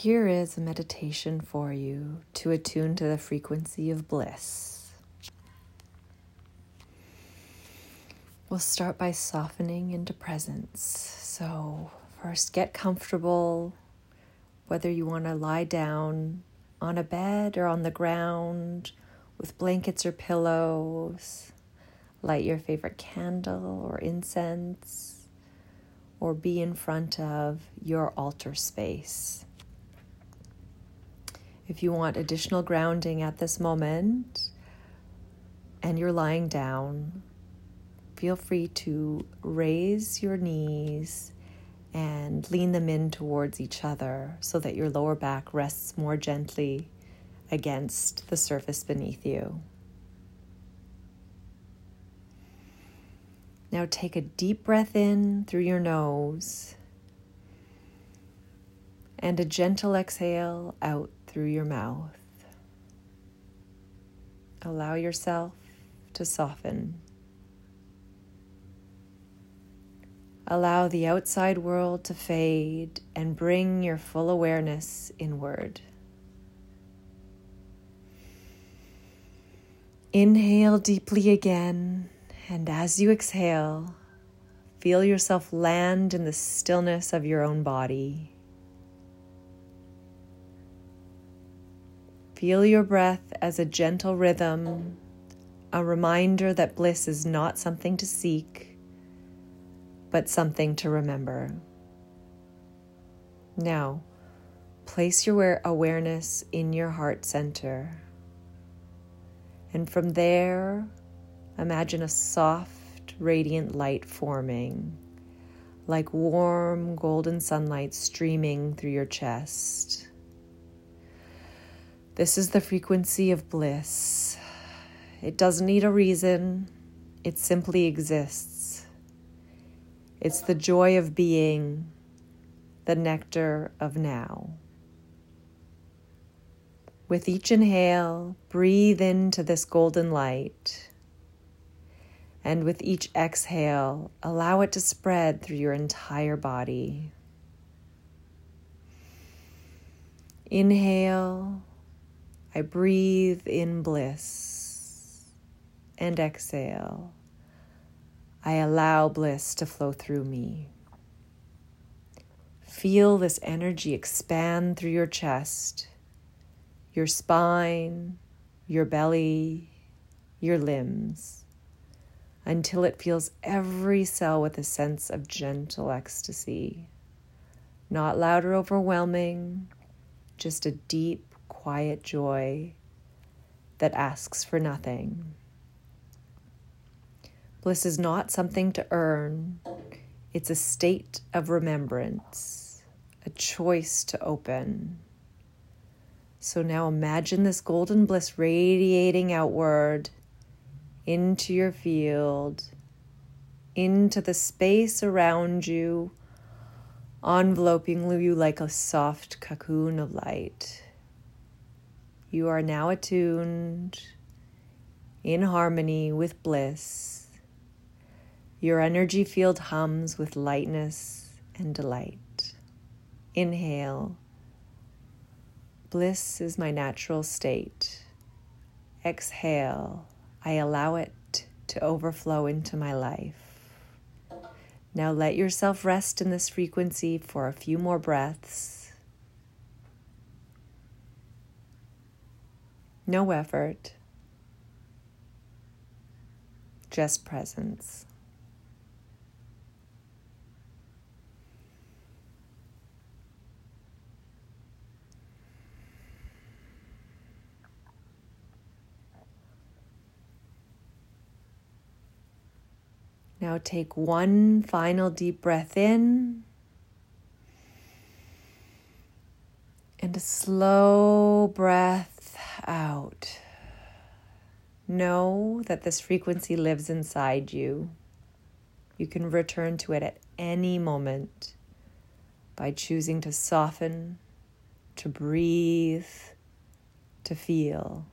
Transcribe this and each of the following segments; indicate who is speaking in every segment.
Speaker 1: Here is a meditation for you to attune to the frequency of bliss. We'll start by softening into presence. So first, get comfortable, whether you want to lie down on a bed or on the ground with blankets or pillows. Light your favorite candle or incense, or be in front of your altar space. If you want additional grounding at this moment and you're lying down, feel free to raise your knees and lean them in towards each other so that your lower back rests more gently against the surface beneath you. Now take a deep breath in through your nose and a gentle exhale out through your mouth. Allow yourself to soften. Allow the outside world to fade and bring your full awareness inward. Inhale deeply again, and as you exhale, feel yourself land in the stillness of your own body. Feel your breath as a gentle rhythm, a reminder that bliss is not something to seek, but something to remember. Now, place your awareness in your heart center. And from there, imagine a soft, radiant light forming, like warm, golden sunlight streaming through your chest. This is the frequency of bliss. It doesn't need a reason. It simply exists. It's the joy of being, the nectar of now. With each inhale, breathe into this golden light. And with each exhale, allow it to spread through your entire body. Inhale, I breathe in bliss. And exhale, I allow bliss to flow through me. Feel this energy expand through your chest, your spine, your belly, your limbs, until it fills every cell with a sense of gentle ecstasy. Not loud or overwhelming, just a deep, quiet joy that asks for nothing. Bliss is not something to earn. It's a state of remembrance, a choice to open. So now imagine this golden bliss radiating outward into your field, into the space around you, enveloping you like a soft cocoon of light. You are now attuned, in harmony with bliss. Your energy field hums with lightness and delight. Inhale. Bliss is my natural state. Exhale. I allow it to overflow into my life. Now let yourself rest in this frequency for a few more breaths. No effort, just presence. Now take one final deep breath in and a slow breath out. Know that this frequency lives inside you. You can return to it at any moment by choosing to soften, to breathe, to feel.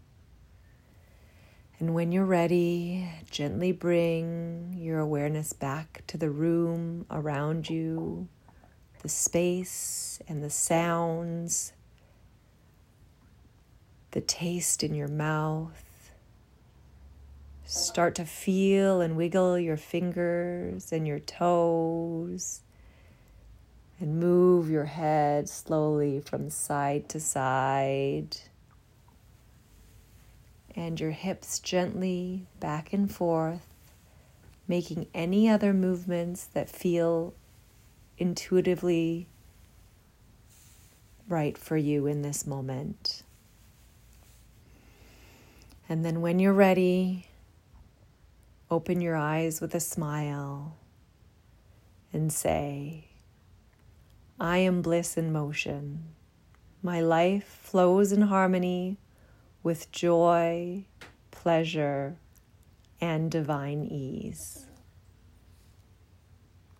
Speaker 1: And when you're ready, gently bring your awareness back to the room around you, the space and the sounds, the taste in your mouth. Start to feel and wiggle your fingers and your toes, and move your head slowly from side to side, and your hips gently back and forth, making any other movements that feel intuitively right for you in this moment. And then when you're ready, open your eyes with a smile and say, I am bliss in motion. My life flows in harmony with joy, pleasure, and divine ease.